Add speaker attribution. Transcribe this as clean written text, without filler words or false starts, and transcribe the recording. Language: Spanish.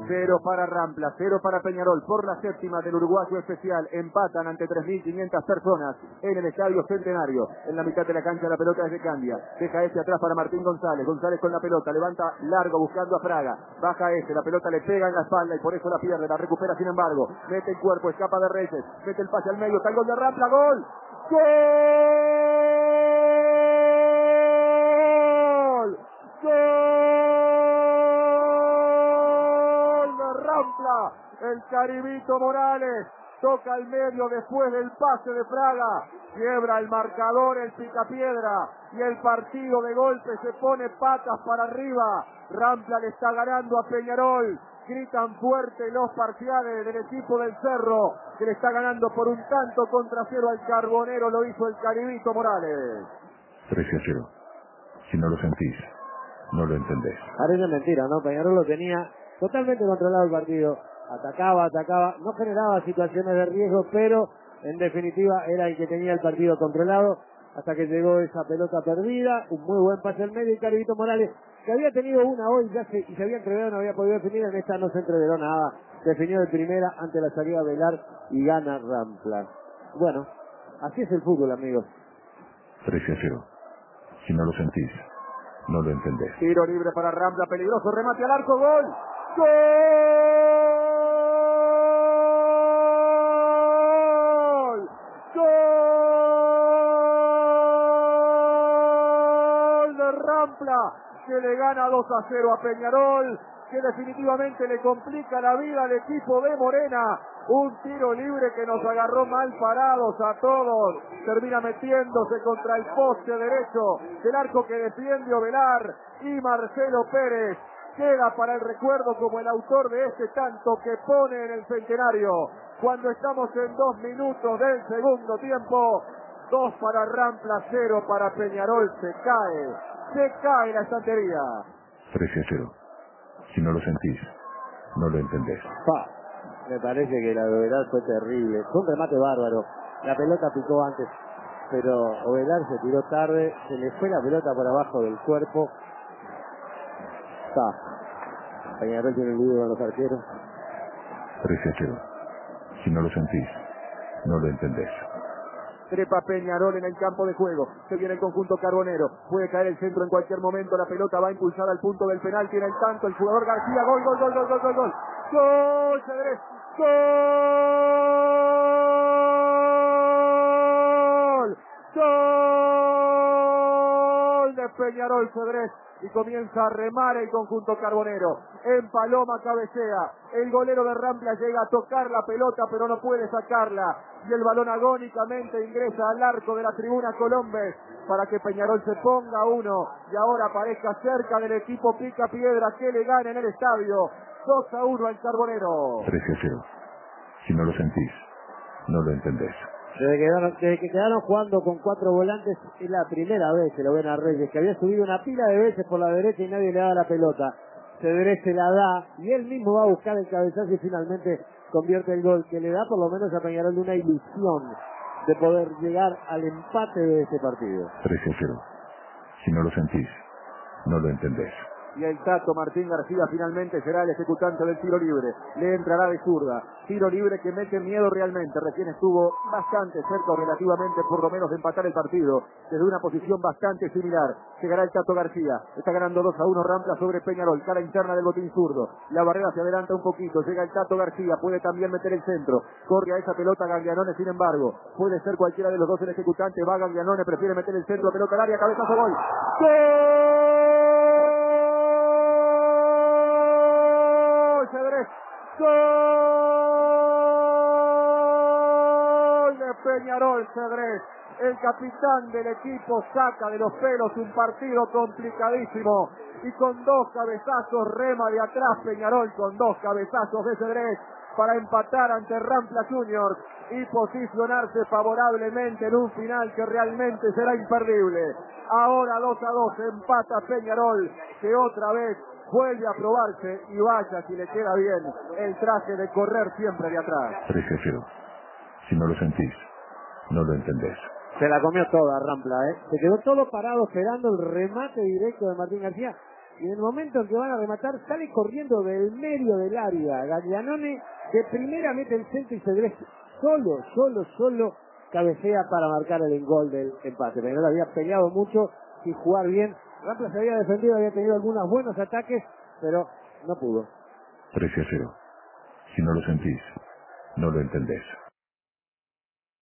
Speaker 1: 0 para Rampla, 0 para Peñarol. Por la séptima del uruguayo especial, empatan ante 3.500 personas en el Estadio Centenario. En la mitad de la cancha la pelota desde Candia. Deja atrás para Martín González. González con la pelota, levanta largo buscando a Fraga. Baja la pelota le pega en la espalda y por eso la pierde. La recupera sin embargo. Mete el cuerpo, escapa de Reyes. Mete el pase al medio, está el gol de Rampla, gol. ¡Gol! ¡Gol de Rampla! El Caribito Morales toca al medio después del pase de Fraga, quiebra el marcador el Picapiedra y el partido de golpe se pone patas para arriba. Rampla le está ganando a Peñarol. Gritan fuerte los parciales del equipo del Cerro, que le está ganando por 1-0 al Carbonero. Lo hizo el Caribito Morales.
Speaker 2: 13-0. Si no lo sentís, no lo entendés.
Speaker 3: Parece mentira, ¿no? Peñarol lo tenía totalmente controlado el partido. Atacaba, no generaba situaciones de riesgo, pero en definitiva era el que tenía el partido controlado hasta que llegó esa pelota perdida. Un muy buen pase al medio y Caribito Morales, que había tenido una hoy y se había entreverado, no había podido definir. En esta no se entreveró nada, definió de primera ante la salida de Velar y gana Rampla. Bueno, así es el fútbol, amigos.
Speaker 2: 13-0. Si no lo sentís, no lo entendés.
Speaker 1: Tiro libre para Rampla, peligroso remate al arco, gol. ¡Gol! ¡Gol de Rampla! Que le gana 2-0 a Peñarol, que definitivamente le complica la vida al equipo de Morena. Un tiro libre que nos agarró mal parados a todos. Termina metiéndose contra el poste derecho del arco que defiende Ovelar y Marcelo Pérez. Queda para el recuerdo como el autor de este tanto que pone en el Centenario. Cuando estamos en 2 minutos del segundo tiempo, 2 para Rampla, 0 para Peñarol. Se cae la estantería.
Speaker 2: 13-0. Si no lo sentís, no lo entendés.
Speaker 3: Me parece que la de Ovelar fue terrible. Fue un remate bárbaro. La pelota picó antes, pero Ovelar se tiró tarde. Se le fue la pelota por abajo del cuerpo. Peñarol tiene el líder con los arqueros.
Speaker 2: 13-0. Si no lo sentís, no lo entendés.
Speaker 1: Trepa Peñarol en el campo de juego. Se viene el conjunto carbonero. Puede caer el centro en cualquier momento. La pelota va impulsada al punto del penal. Tiene el tanto el jugador García. Gol. Gol, Cedrés. Gol de Peñarol, Cedrés. Y comienza a remar el conjunto carbonero. En Paloma cabecea. El golero de Rampla llega a tocar la pelota, pero no puede sacarla. Y el balón agónicamente ingresa al arco de la tribuna Colombes para que Peñarol se ponga uno y ahora aparezca cerca del equipo Picapiedra que le gana en el estadio. 2-1 al Carbonero.
Speaker 2: 13-0. Si no lo sentís, no lo entendés.
Speaker 3: Desde que quedaron jugando con 4 volantes, es la primera vez que lo ven a Reyes, que había subido una pila de veces por la derecha y nadie le daba la pelota. Cedrés se la da y él mismo va a buscar el cabezazo y finalmente convierte el gol, que le da por lo menos a Peñarol una ilusión de poder llegar al empate de este partido.
Speaker 2: 13-0. Si no lo sentís, no lo entendés.
Speaker 1: Y el Tato Martín García finalmente será el ejecutante del tiro libre. Le entrará de zurda. Tiro libre que mete miedo realmente. Recién estuvo bastante cerca, o relativamente por lo menos, de empatar el partido. Desde una posición bastante similar. Llegará el Tato García. Está ganando 2-1 Rampla sobre Peñarol. Cara interna del botín zurdo. La barrera se adelanta un poquito. Llega el Tato García. Puede también meter el centro. Corre a esa pelota Gaglianone, sin embargo. Puede ser cualquiera de los dos el ejecutante. Va Gaglianone. Prefiere meter el centro. Pelota al área. Cabezazo, gol. ¡Gol! Cedrés. Gol de Peñarol, Cedrés. El capitán del equipo saca de los pelos un partido complicadísimo y con 2 cabezazos rema de atrás Peñarol, con 2 cabezazos de Cedrés para empatar ante Rampla Juniors y posicionarse favorablemente en un final que realmente será imperdible. Ahora 2-2 empata Peñarol, que otra vez vuelve a probarse y vaya si le queda bien el traje de correr siempre de atrás.
Speaker 2: 13-0. Si no lo sentís, no lo entendés.
Speaker 3: Se la comió toda Rampla, Se quedó todo parado esperando el remate directo de Martín García. y en el momento en que van a rematar sale corriendo del medio del área. Gaglianone de primera mete el centro y Cedrés solo cabecea para marcar el gol del empate. Peñarol había peleado mucho sin jugar bien. Rampla se había defendido, había tenido algunos buenos ataques, pero no pudo.
Speaker 2: 13-0. Si no lo sentís, no lo entendés.